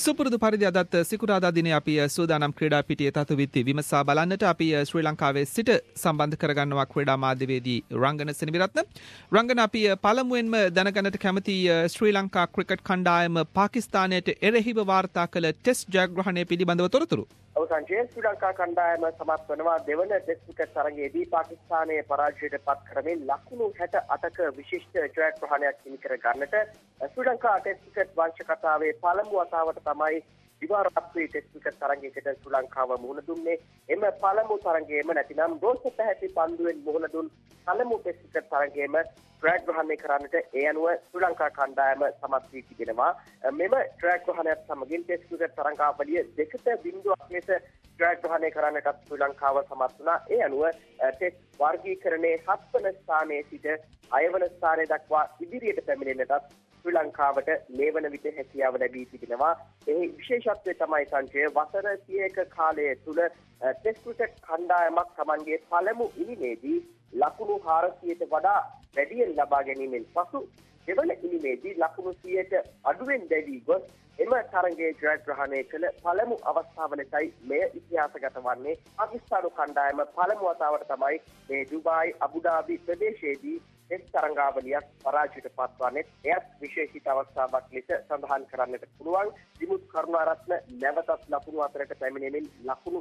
සුපුරුදු පරිදි අදත් සිකුරාදා දිනේ අපි සූදානම් ක්‍රීඩා පිටියේ තතුවිත්ති විමසා බලන්නට අපි ශ්‍රී ලංකාවේ සිට සම්බන්ධ කරගන්නවා ක්‍රීඩා මාධ්‍යවේදී රංගන සෙනවිරත්න. රංගන අපි පළමුවෙන්ම දැනගන්නට කැමති ශ්‍රී ලංකා ක්‍රිකට් කණ්ඩායම පාකිස්තානයට එරෙහිව වාර්තා කළ ටෙස්ට් ජයග්‍රහණය පිළිබඳව තොරතුරු. අවසානයේ ශ්‍රී ලංකා කණ්ඩායම සමත් වනවා දෙවන ටෙස්ට් ක්‍රිකට් තරගයේදී පාකිස්තානයේ පරාජයට පත් කරමින් ලකුණු 68ක විශිෂ්ට ජයග්‍රහණයක් හිමි කර ගන්නට. ශ්‍රී ලංකා ටෙස්ට් ක්‍රිකට් වංශ කතාවේ පළමු වතාවට තමයි දිවා රාත්‍රී ටෙස්ට් ක්‍රිකට් තරගයකට ශ්‍රී ලංකාව මුහුණ දුන්නේ. එම පළමු තරගයේම නැතිනම් රෝස පැහැති පන්දුවෙන් මුහුණ දුන් පළමු ටෙස්ට් ක්‍රිකට් තරගයේම ජයග්‍රහණය කරන්නට ඒ අනුව ශ්‍රී ලංකා කණ්ඩායම සමත් වී තිබෙනවා. මෙම ජයග්‍රහණයත් සමගින් ටෙස්ට් ක්‍රිකට් තරඟාවලිය 2-0ක් ලෙස ජයග්‍රහණය කරන්නට ශ්‍රී ලංකාව සමත් වුණා. ඒ අනුව ටෙස්ට් වර්ගීකරණයේ 7 වන ස්ථානයේ සිට 6 වන ස්ථානය දක්වා ඉදිරියට පැමිණෙන්නටත් ශ්‍රී ලංකාවට මේ වන විට හැකියාව ලැබී තිබෙනවා. එහි විශේෂත්වය තමයි සංජය වසර 30ක කාලය තුළ ටෙස්ට් ක්‍රිකට් කණ්ඩායමක් Tamanගේ පළමු ඉනිමේදී ලකුණු 400ට වඩා වැඩියෙන් ලබා ගැනීමෙන් පසු දෙවන ඉනිමේදී ලකුණු 100ට අඩුවෙන් දැවී ගොස් එම තරගයේ ජයග්‍රහණය කළ පළමු අවස්ථාව ලෙසයි මෙය ඉතිහාසගත වන්නේ. පාකිස්තානු කණ්ඩායම පළමු වතාවට තමයි මේ දුබායි අබුඩාබි ප්‍රදේශයේදී ටෙස්ට් තරඟාවලියක් පරාජයට පත්වන්නේ. එයත් විශේෂිත අවස්ථාවක් ලෙස සඳහන් කරන්නට පුළුවන්. දිමුත් කරුණාරත්න නැවතත් ලකුණු අතරට පැමිණෙමින් ලකුණු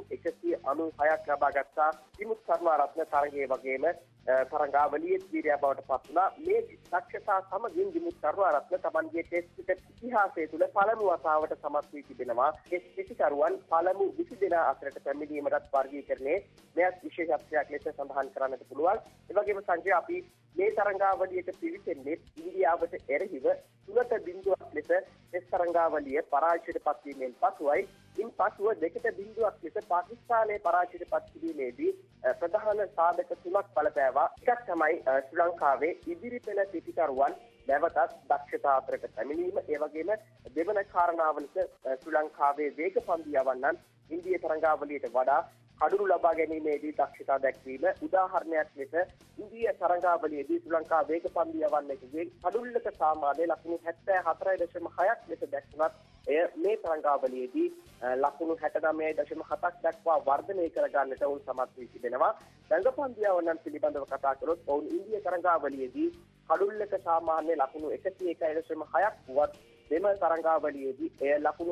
196ක් ලබා ගත්තා. දිමුත් කරුණාරත්න තරගයේ වගේම තරඟාවලියේ වීරයා බවට පත් වුණා. මේ දක්ෂතා සමගින් දිමුත් කරුණාරත්න Tamanගේ ටෙස්ට් ක්‍රිකට් ඉතිහාසය තුළ පළමු වතාවට සමත් වී තිබෙනවා. ටෙස්ට් පිටිකරුවන් පළමු 20 දෙනා අතරට පැමිණීමටත් වර්ගීකරණයේ මෙයත් විශේෂත්වයක් ලෙස සඳහන් කරන්නට පුළුවන්. ඒ වගේම සංජය අපි මේ තරඟාවලියට පිවිසෙන්නේ ඉන්දියාවට එරෙහිව 3-0ක් ලෙස ටෙස්ට් තරඟාවලිය පරාජයට පත්වීමෙන් පසුයි. ඉන් පසුව 2-0ක් ලෙස පාකිස්තානයේ පරාජයට පත්වීමේදී ප්‍රධාන සාධක 3ක් බලපෑවා. එකක් තමයි ශ්‍රී ලංකාවේ ඉදිරි පෙළ පිටිකරුවන් නැවතත් දක්ෂතා අතරට පැමිණීම. ඒ වගේම දෙවන කාරණාව ලෙස ශ්‍රී ලංකාවේ වේග පන්දු යවන්නන් ඉන්දියා තරඟාවලියට වඩා කඩුළු ලබා ගැනීමේදී දක්ෂතා දැක්වීම. උදාහරණයක් ලෙස ඉන්දියා තරඟාවලියේදී ශ්‍රී ලංකා වේග පන්දු යවන්නකගේ කඩුල්ලක සාමාන්‍ය ලකුණු 74.6ක් ලෙස දැක්වුණත් එය මේ තරඟාවලියේදී ලකුණු 69.7ක් දක්වා වර්ධනය කර ගන්නට ඔවුන් සමත් වී තිබෙනවා. රංගපන්දු යවන්නන් පිළිබඳව කතා කරොත් ඔවුන් ඉන්දියා තරඟාවලියේදී කඩුල්ලක සාමාන්‍ය ලකුණු 101.6ක් වුවත් දෙම තරඟාවලියේදී එය ලකුණු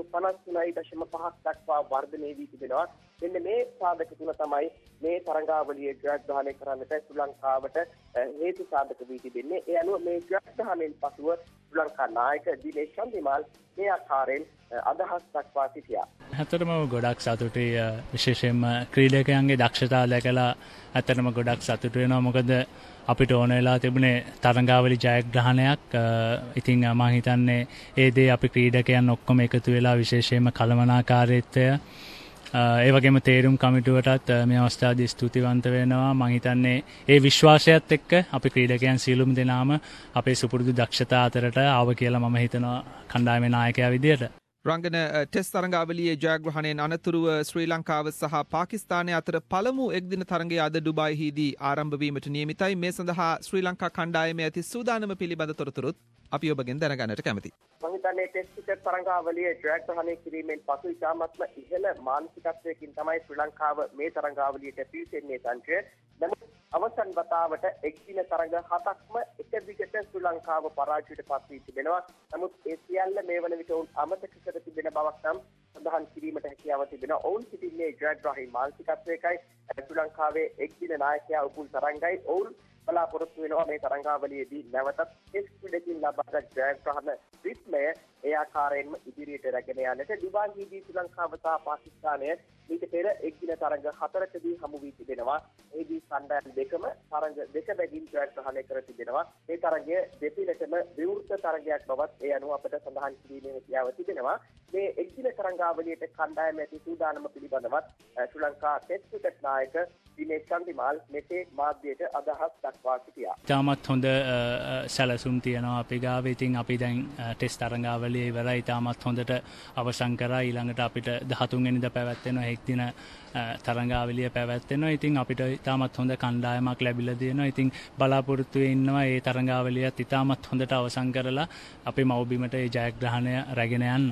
53.5ක් දක්වා වර්ධනය වී තිබෙනවා. මෙන්න මේ සාධක තුන තමයි මේ තරඟාවලියේ ජයග්‍රහණය කරන්නට ශ්‍රී ලංකාවට හේතු සාධක වී තිබෙන්නේ. ඒ අනුව මේ ජයග්‍රහණයෙන් පසුව ශ්‍රී ලංකා නායක දිනේෂ් චන්දිමාල් මේ ආකාරයෙන් අදහස් දක්වා සිටියා. ඇත්තටම ගොඩක් සතුටුයි. විශේෂයෙන්ම ක්‍රීඩකයන්ගේ දක්ෂතා දැකලා ඇත්තටම ගොඩක් සතුටු වෙනවා. මොකද අපිට ඕන වෙලා තිබුණේ තරඟාවලි ජයග්‍රහණයක්. ඉතින් මම හිතන්නේ ඒ දේ අපි ක්‍රීඩකයන් ඔක්කොම එකතු වෙලා විශේෂයෙන්ම කළමනාකාරීත්වය ඒ වගේම තේරුම් කමිටුවටත් මේ අවස්ථාවේදී ස්තුතිවන්ත වෙනවා. මම හිතන්නේ ඒ විශ්වාසයත් එක්ක අපි ක්‍රීඩකයන් සියලුම දෙනාම අපේ සුපුරුදු දක්ෂතා අතරට ආව කියලා මම හිතනවා කණ්ඩායමේ නායකයා විදියට. රංගන ටෙස්ට් තරඟාවලියේ ජයග්‍රහණයෙන් අනතුරුව ශ්‍රී ලංකාව සහ පාකිස්තානය අතර පළමු එක්දින තරඟය අද ඩුබායිහිදී ආරම්භ වීමට නියමිතයි. මේ සඳහා ශ්‍රී ලංකා කණ්ඩායමේ ඇති සූදානම පිළිබඳ තොරතුරුත් අපි ඔබගෙන් දැනගන්නට කැමැතියි. මම හිතන්නේ ටෙස්ට් ක්‍රිකට් තරඟාවලියේ ජයග්‍රහණය කිරීමෙන් පසු ඉතාමත්ම ඉහළ මානසිකත්වයකින් තමයි ශ්‍රී ලංකාව මේ තරඟාවලියට පිවිසෙන්නේ සංජය. නමුත් අවසන් වතාවට එක්දින තරඟ 7ක්ම එක දිගට ශ්‍රී ලංකාව පරාජයට පත් වී තිබෙනවා. නමුත් ඒ සියල්ල මේ වන විට ඔවුන් අමතක කර තිබෙන බවක් නම් සඳහන් කිරීමට හැකියාව තිබෙනවා. ඔවුන් සිටින්නේ ජයග්‍රාහී මානසිකත්වයකයි. ශ්‍රී ලංකාවේ එක්දින නායකයා උපුල් තරංගයි. ඔවුන් බලාපොරොත්තු වෙනවා මේ තරඟාවලියේදී නැවතත් ටෙස්ට් ක්‍රීඩකින් ලබාගත් ජයග්‍රහණ රිද්මය ඒ ආකාරයෙන්ම ඉදිරියට රැගෙන යන්නට ඩුබායිහිදී ශ්‍රී ලංකාව සහ පාකිස්තානය ඊට පෙර එක්දින තරඟ 4කදී හමු වී තිබෙනවා. එහිදී කණ්ඩායම් දෙකම තරඟ දෙක බැගින් ජයග්‍රහණය කර තිබෙනවා. මේ තරඟය දෙපිළටම විවෘත තරඟයක් බවත් ඒ අනුව අපට සඳහන් කිරීමේ හැකියාව තිබෙනවා. මේ එක්දින තරඟාවලියට කණ්ඩායම ඇති සූදානම පිළිබඳවත් ශ්‍රී ලංකා ටෙස්ට් ක්‍රිකට් නායක දිනේෂ් චන්දිමාල් මෙසේ මාධ්‍යයට අදහස් දක්වා සිටියා. ඉතාමත් හොඳ සැලසුම් තියෙනවා අපි ගාව. ඉතින් අපි දැන් ටෙස්ට් තරඟාවලිය ඉවරයි. ඉතාමත් හොඳට අවසන් කරා. ඊළඟට අපිට 13 වෙනිදා පැවැත්වෙන එක්දින තරඟාවලිය පැවැත්වෙනවා. ඉතින් අපිට ඉතාමත් හොඳ කණ්ඩායමක් ලැබිලා තියෙනවා. ඉතින් බලාපොරොත්තු වෙන්නවා මේ තරඟාවලියත් ඉතාමත් හොඳට අවසන් කරලා අපේ මව්බිමට ඒ ජයග්‍රහණය රැගෙන යන්න. ඒ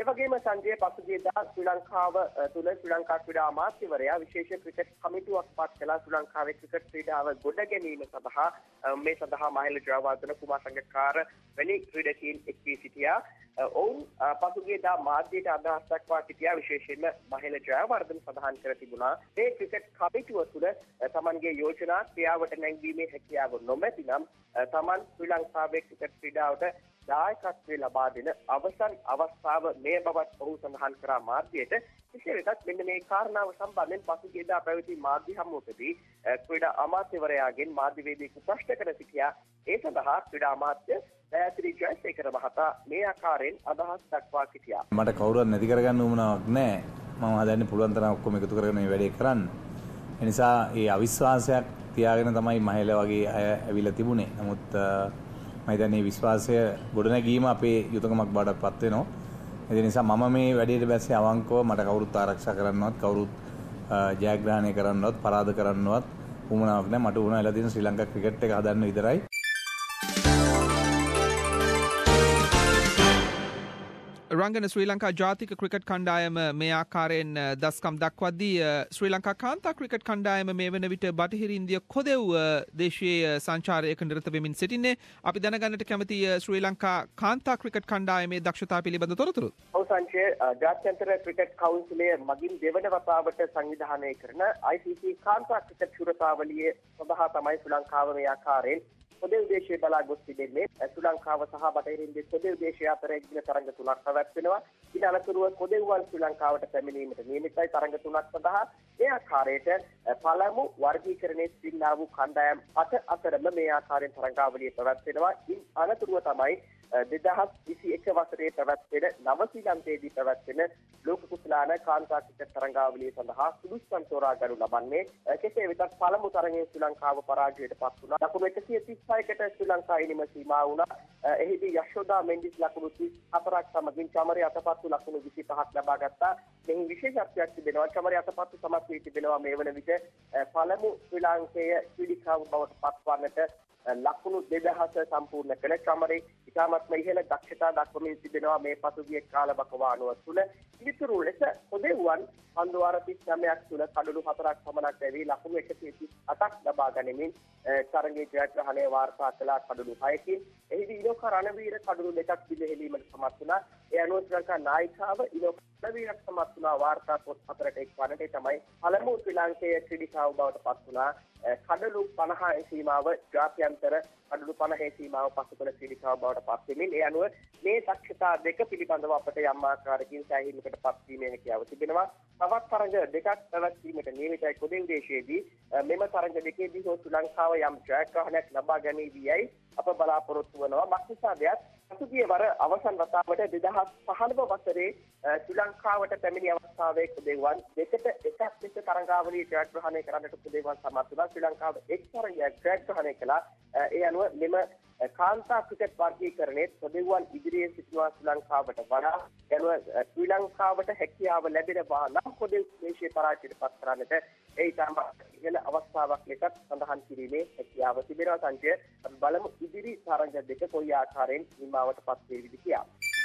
වගේම සංජය පසුගියදා ශ්‍රී ලංකාව තුළ ශ්‍රී ලංකා ක්‍රීඩා අමාත්‍යවරයා විශේෂ ක්‍රිකට් කමිටුවක් පත් කළා ශ්‍රී ලංකාවේ ක්‍රිකට් ක්‍රීඩාව ගොඩ ගැනීම සඳහා මේ සඳහා මහේල ජයවර්ධන කුමාර සංගකාර වැනි ක්‍රීඩකීන් එක් වී සිටියා. ඔවුන් පසුගියදා මාධ්‍යයට අදහස් දක්වා සිටියා විශේෂයෙන්ම මහේල ජයවර්ධන සඳහන් කර තිබුණා මේ ක්‍රිකට් කමිටුව තුළ තමන්ගේ යෝජනා ක්‍රියාවට නැංවීමේ හැකියාව නොමැති නම් තමන් ශ්‍රී ලංකාවේ ක්‍රිකට් ක්‍රීඩාවට දායකත්වය ලබා දෙන අවසන් අවස්ථාව මේ බවත් ඔහු සඳහන් කරා මාධ්‍යයට. කෙසේ වෙතත් මෙන්න මේ කාරණාව සම්බන්ධයෙන් පසුගියදා පැවති මාධ්‍ය හමුවකදී ක්‍රීඩා අමාත්‍යවරයාගෙන් මාධ්‍යවේදියෙකු ප්‍රශ්න කර සිටියා. ඒ සඳහා ක්‍රීඩා අමාත්‍ය දයාසිරි ජයසේකර මහතා මේ ආකාරයෙන් අදහස් දක්වා සිටියා. මට කවුරුත් නැති කරගන්න උවමනාවක් නැහැ. මම හදන්නේ පුළුවන් තරම් ඔක්කොම එකතු කරගෙන මේ වැඩේ කරන්න. ඒ නිසා ඒ අවිශ්වාසයක් තියාගෙන තමයි මහේල වගේ අය ඇවිල්ලා තිබුණේ. නමුත් මම හිතන්නේ විශ්වාසය ගොඩනැගීම අපේ යුතුයකමක් බවට පත් වෙනවා. ඒ නිසා මම මේ වැඩේට බැස්සේ අවංකව මට කවුරුත් ආරක්ෂා කරන්නවත් කවුරුත් ජයග්‍රහණය කරන්නවත් පරාද කරන්නවත් උවමනාවක් නැහැ. මට උවමනා වෙලා තියෙන ශ්‍රී ලංකා ක්‍රිකට් එක හදන්න විතරයි. රංගන ශ්‍රී ලංකා ජාතික ක්‍රිකට් කණ්ඩායම මේ ආකාරයෙන් දස්කම් දක්වද්දී ශ්‍රී ලංකා කාන්තා ක්‍රිකට් කණ්ඩායම මේ වන විට බටහිර ඉන්දිය කොදෙව් දේශීය සංචාරයක නිරත වෙමින් සිටින්නේ. අපි දැනගන්නට කැමති ශ්‍රී ලංකා කාන්තා ක්‍රිකට් කණ්ඩායමේ දක්ෂතා පිළිබඳ තොරතුරු. ඔව් සංජය, ජාත්‍යන්තර ක්‍රිකට් කවුන්සිලය මගින් දෙවන වතාවට සංවිධානය කරන ICC කාන්තා ක්‍රිකට් ශුරතාවලියේ සඳහා තමයි ශ්‍රී ලංකාව මේ ආකාරයෙන් කොදෙව් දේශයේ බලා ගොස් තිබෙන්නේ. ශ්‍රී ලංකාව සහ බටහිර ඉන්දිය කොදෙව් දේශය අතර එක්දින තරඟ තුනක් පැවැත්වෙනවා. ඉන් අනතුරුව කොදෙව්වන් ශ්‍රී ලංකාවට පැමිණීමට නියමිතයි. තරඟ තුනක් සඳහා මේ ආකාරයට පළමු වර්ගීකරණයේ සිටිනා වූ කණ්ඩායම් 8 අතරම මේ ආකාරයෙන් තරඟාවලිය පැවැත්වෙනවා. ඉන් අනතුරුව තමයි 2021 වසරේ පැවැත්වෙන නවසීලන්තයේදී පැවැත්වෙන ලෝක කුසලාන කාන්තා ක්‍රිකට් තරඟාවලිය සඳහා සුදුස්සන් තෝරා ගනු ලබන්නේ. කෙසේ වෙතත් පළමු තරඟයේ ශ්‍රී ලංකාව පරාජයට පත් වුණා. ලකුණු 136කට ශ්‍රී ලංකා ඉනිම සීමා වුණා. එහිදී යශෝදා මෙන්ඩිස් ලකුණු 34ක් සමගින් චමරේ අතපත්තු ලකුණු 25ක් ලබා ගත්තා. මෙහි විශේෂත්වයක් තිබෙනවා. චමරේ අතපත්තු සමත් වී තිබෙනවා මේ වන විට පළමු ශ්‍රී ලාංකේය ක්‍රීඩිකාව බවට පත්වන්නට ලකුණු 2000 සම්පූර්ණ කළ චමරේ ඉතාමත්ම ඉහළ දක්ෂතා දක්වමින් තිබෙනවා මේ පසුගිය කාලවකවානුව තුළ. ඉදිරිතුරු ලෙස කොදෙව්වන් පන්දුවාර 39ක් තුළ කඩලු 4ක් පමණක් ලැබී ලකුණු 138ක් ලබා ගනිමින් තරගයේ ජයග්‍රහණය වාර්තා කළා කඩලු 6කින්. එහිදී ඉනෝක රණවීර කඩලු 2ක් පිළිහෙලීමට සමත් වුණා. ඒ අනුව ශ්‍රී ලංකා නායිකාව ඉනෝක රණවීරක් සමත් වුණා වාර්තා පොත් 4ට එක්වන්නට. තමයි පළමු ශ්‍රී ලාංකේය ක්‍රීඩිකාව බවට පත් වුණා. කඩලු 50 සීමාව ජාත්‍යන්තර කඩලු 50 සීමාව පසුකල ක්‍රීඩිකාව බවට පත් වෙමින් ඒ අනුව මේ දක්ෂතා දෙක පිළිබඳව අපට යම් ආකාරයකින් සෑහීමකට පත්වීමේ හැකියාව තිබෙනවා. තවත් තරඟ දෙකක් පැවැත්වීමට නියමිතයි කොදෙව් දේශයේදී. මෙම තරඟ දෙකේදී ශ්‍රී ලංකාව යම් ජයග්‍රහණයක් ලබා ගැනීවියයි අප බලාපොරොත්තු වෙනවා. මක්නිසාදයක් පසුගිය වර අවසන් වතාවට 2015 වසරේ ශ්‍රී ලංකාවට පැමිණි අවස්ථාවේ කොදෙව්වන් දෙකට එකක් ලෙස තරඟාවලිය ජයග්‍රහණය කරන්නට කොදෙව්වන් සමත් වුණා. ශ්‍රී ලංකාව එක් තරඟයක් ජයග්‍රහණය කළා. ඒ අනුව මෙම කාන්තා ක්‍රිකට් වර්ගීකරණයේ කොදෙව්වන් ඉදිරියේ සිටිනවා ශ්‍රී ලංකාවට වඩා. යනුව ශ්‍රී ලංකාවට හැකියාව ලැබෙනවා නම් කොදෙව් දේශීය පරාජයට පත් කරන්නට ඒ ඉතාම ඉහළ අවස්ථාවක් ලෙස සඳහන් කිරීමේ හැකියාව තිබෙනවා. සංජය, අපි බලමු ඉදිරි තරඟ දෙක කොයි ආකාරයෙන් නිමාවට පත් වේවිද කියලා.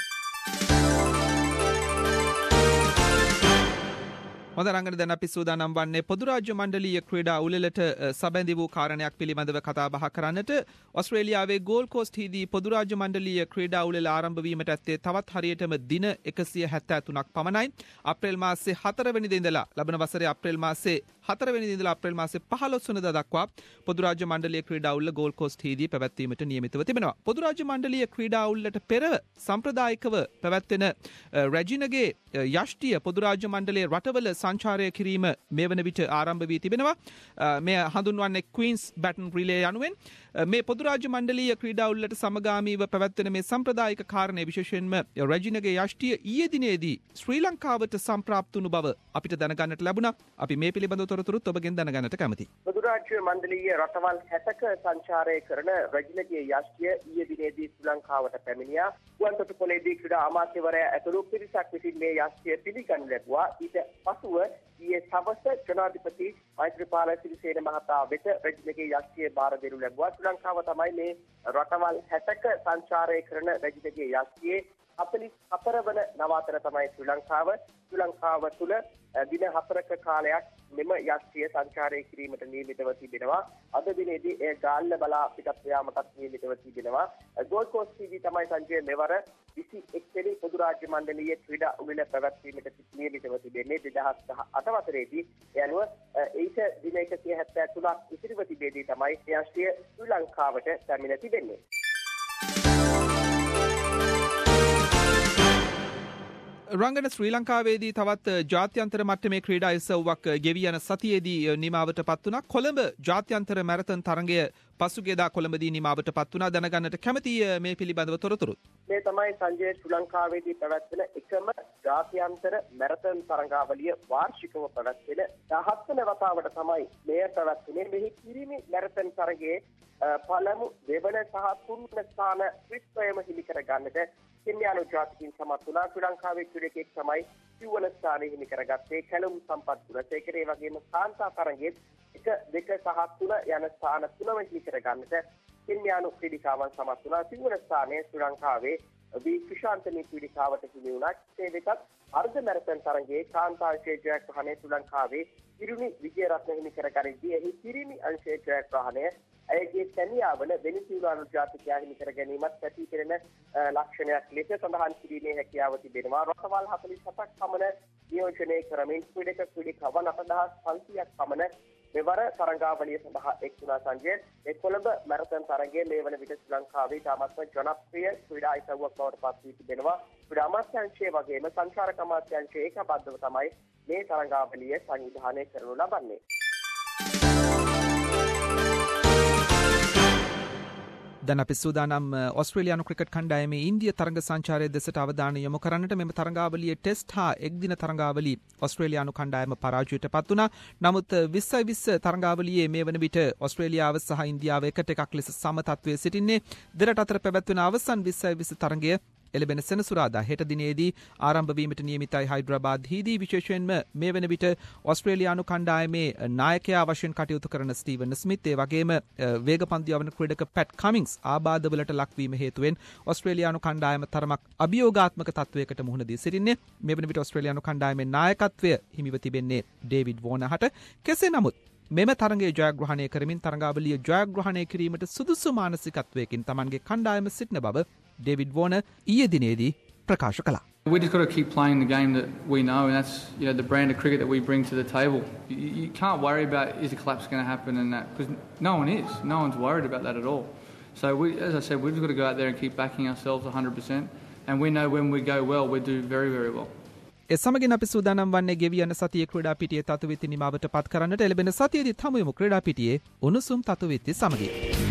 හොඳ රංගන, දැන් අපි සූදානම් වන්නේ පොදු රාජ්‍ය මණ්ඩලීය ක්‍රීඩා උළෙලට සබැඳි වූ කාරණයක් පිළිබඳව කතා බහ කරන්නට. ඔස්ට්‍රේලියාවේ ගෝල්ඩ් කෝස්ට් හිදී පොදු රාජ්‍ය මණ්ඩලීය ක්‍රීඩා උළෙල ආරම්භ වීමට ඇත්තේ තවත් හරියටම දින 173ක් පමණයි. අප්‍රේල් මාසයේ 4 වෙනිදා ඉඳලා ලබන වසරේ අප්‍රේල් මාසයේ 4 වෙනිදා ඉඳලා අප්‍රේල් මාසයේ 15 වෙනිදා දක්වා පොදු රාජ්‍ය මණ්ඩලීය ක්‍රීඩා උළෙල ගෝල්ඩ් කෝස්ට් හිදී පැවැත්වීමට නියමිතව තිබෙනවා. පොදු රාජ්‍ය මණ්ඩලීය ක්‍රීඩා උළෙලට පෙර සම්ප්‍රදායිකව පැවැත්වෙන රැජිනගේ යෂ්ටිය පොදු රාජ්‍ය මණ්ඩලයේ රටවල සංචාරය කිරීම මේ වන විට ආරම්භ වී තිබෙනවා. මේ හඳුන්වන්නේ ක්වීන්ස් බැටන් රිලේ යනුවෙන්. මේ පොදු රාජ්‍ය මණ්ඩලීය ක්‍රීඩා උළෙලට සමගාමීව පැවැත්වෙන මේ සම්ප්‍රදායික කාරණය විශේෂයෙන්ම රැජිනගේ යෂ්ටිය ඊයේ දිනේදී ශ්‍රී ලංකාවට සම්ප්‍රාප්ත වුණු බව අපිට දැනගන්නට ලැබුණා. අපි මේ පිළිබඳව තොරතුරුත් ඔබගෙන් දැනගන්නට කැමතියි. පොදු රාජ්‍ය මණ්ඩලීය රටවල් 60ක සංචාරය කරන රැජිනගේ යෂ්ටිය ඊයේ දිනේදී ශ්‍රී ලංකාවට පැමිණියා. ගුවන්තොටුපොළේදී ක්‍රීඩා අමාත්‍යවරයා ඇතුළු පිරිසක් විසින් මේ යෂ්ටිය පිළිගනු ලැබුවා. ඊට පසුව ඊයේ සවස ජනාධිපති මෛත්‍රීපාල සිරිසේන මහතා වෙත රැජිනගේ යෂ්ටිය බාර දෙනු ලැබුවා. ශ්‍රී ලංකාව තමයි මේ රටවල් 60ක සංචාරය කරන රැජිනගේ යෂ්ටියේ 44 වන නවාතන තමයි ශ්‍රී ලංකාව තුළ දින 4ක කාලයක් මෙම යක්ෂය සංචාරය කිරීමට නියමිතව තිබෙනවා. අද දිනේදී ඒ ගාල්ල බලා පිටත් යාමටත් නියමිතව තිබෙනවා. ගෝල්ඩ් කෝස්ට් TV තමයි සංජය මෙවර 21 වෙනි පොදු රාජ්‍ය මණ්ඩලයේ ක්‍රීඩා උළෙල පැවැත්වීමට නියමිතව තිබෙන්නේ 2018 වසරේදී. ඒ අනුව ඊට දින 173ක් ඉතිරිව තිබෙදී තමයි යක්ෂය ශ්‍රී ලංකාවට පැමිණ තිබෙන්නේ. රංගන ශ්‍රී ලංකාවේදී තවත් ජාත්‍යන්තර මට්ටමේ ක්‍රීඩා ඉසව්වක් ගෙවි යන සතියේදී නිමාවට පත් වුණා. කොළඹ ජාත්‍යන්තර මැරතන් තරඟය පසුගියදා කොළඹදී නිමාවට පත් වුණා. දැනගන්නට කැමතියි මේ පිළිබඳව තොරතුරු. මේ තමයි සංජය ශ්‍රී ලංකාවේදී පැවැත්වෙන එකම ජාත්‍යන්තර මැරතන් තරඟාවලිය වාර්ෂිකව පැවැත්වෙන 17 වන වතාවට තමයි මෙය පැවැත්වෙන්නේ. මෙහි කිරිමි මැරතන් තරගයේ පළමු දෙවන සහ තුන්වන ස්ථාන ත්‍රිත්වයම හිමි කර ගන්නට කෙන්යානු ජාතිකින් සමත් වුණා. ශ්‍රී ලංකාවේ ක්‍රීඩකයෙක් තමයි සිව්වන ස්ථානය හිමි කරගත්තේ කැලුම් සම්පත් ගුණසේකර. ඒ වගේම කාන්තා තරගයේ 1, 2 සහ 3 යන ස්ථාන 3ම හිමි කර ගන්නට කෙන්යානු ක්‍රීඩිකාවන් සමත් වුණා. සිව්වන ස්ථානය ශ්‍රී ලංකාවේ වී ක්‍රිෂාන්තනී ක්‍රීඩිකාවට හිමි වුණා. ඒ දෙකත් අර්ධ මැරතන් තරගයේ කාන්තාංශයේ ජයග්‍රහණය ශ්‍රී ලංකාවේ කිරුණි විජේරත්න හිමි කර ගනිද්දී එහි කිරිමි අංශයේ ජයග්‍රහණය ඇයගේ සැමියා වන වෙනිසුලානු ජාතිකයා හිමි කර ගැනීමත් ඇති කෙරෙන ලක්ෂණයක් ලෙස සඳහන් කිරීමේ හැකියාව තිබෙනවා. රටවල් 47ක් පමණ නියෝජනය කරමින් ක්‍රීඩකවන් 8500ක් පමණ මෙවර තරඟාවලිය සඳහා එක් වුණා. සංජය ඒ කොළඹ මැරතන් තරගයේ මේ වන විට ශ්‍රී ලංකාවේ තාමත්ම ජනප්‍රිය ක්‍රීඩා ඉසව්වක් බවට පත් වී තිබෙනවා. ක්‍රීඩා අමාත්‍යාංශය වගේම සංචාරක අමාත්‍යාංශය ඒකබද්ධව තමයි මේ තරඟාවලිය සංවිධානය කරනු ලබන්නේ. දැන් අපි සූදානම් ඔස්ට්‍රේලියානු ක්‍රිකට් කණ්ඩායමේ ඉන්දිය තරඟ සංචාරය දෙසට අවධානය යොමු කරන්නට. මෙම තරඟාවලියේ ටෙස්ට් හා එක්දින තරඟාවලි ඔස්ට්‍රේලියානු කණ්ඩායම පරාජයට පත් වුණා. නමුත් 2020 තරඟාවලියේ මේ වන විට ඔස්ට්‍රේලියාව සහ ඉන්දියාව එකට එකක් ලෙස සම තත්වයේ සිටින්නේ. දෙරට අතර පැවැත්වෙන අවසන් 2020 තරඟය එළබෙන සෙනසුරාදා හෙට දිනේදී ආරම්භ වීමට නියමිතයි හයිඩ්‍රාබාද්හිදී. විශේෂයෙන්ම මේ වන විට ඔස්ට්‍රේලියානු කණ්ඩායමේ නායකයා වශයෙන් කටයුතු කරන ස්ටීවන් ස්මිත්, ඒ වගේම වේගපන්දු යවන ක්‍රීඩක පැට් කමින්ස් ආබාධවලට ලක්වීම හේතුවෙන් ඔස්ට්‍රේලියානු කණ්ඩායම තරමක් අභියෝගාත්මක තත්වයකට මුහුණ දී සිටින්නේ. මේ වන විට ඔස්ට්‍රේලියානු කණ්ඩායමේ නායකත්වය හිමිව තිබෙන්නේ ඩේවිඩ් වෝනර්ට. කෙසේ නමුත් මෙම තරගයේ ජයග්‍රහණය කරමින් තරඟාවලිය ජයග්‍රහණය කිරීමට සුදුසු මානසිකත්වයකින් තමන්ගේ කණ්ඩායම සිටින බව ඩේවිඩ් වෝනර් ඊයේ දිනේදී ප්‍රකාශ කළා. We just got to keep playing the game that we know, and that's the brand of cricket that we bring to the table. You can't worry about is the collapse going to happen and that, because no one is. No one's worried about that at all. So as I said, we've just got to go out there and keep backing ourselves 100%, and we know when we go well, we do very, very well. ඒ සමගින් අපි සූදානම් වන්නේ ගෙවි යන සතියේ ක්‍රීඩා පිටියේ තතුවිත්ති නිමාවට පත් කරන්නට. එළබෙන සතියේදී හමු වෙමු ක්‍රීඩා පිටියේ උණුසුම් තතුවිත්ති සමගින්.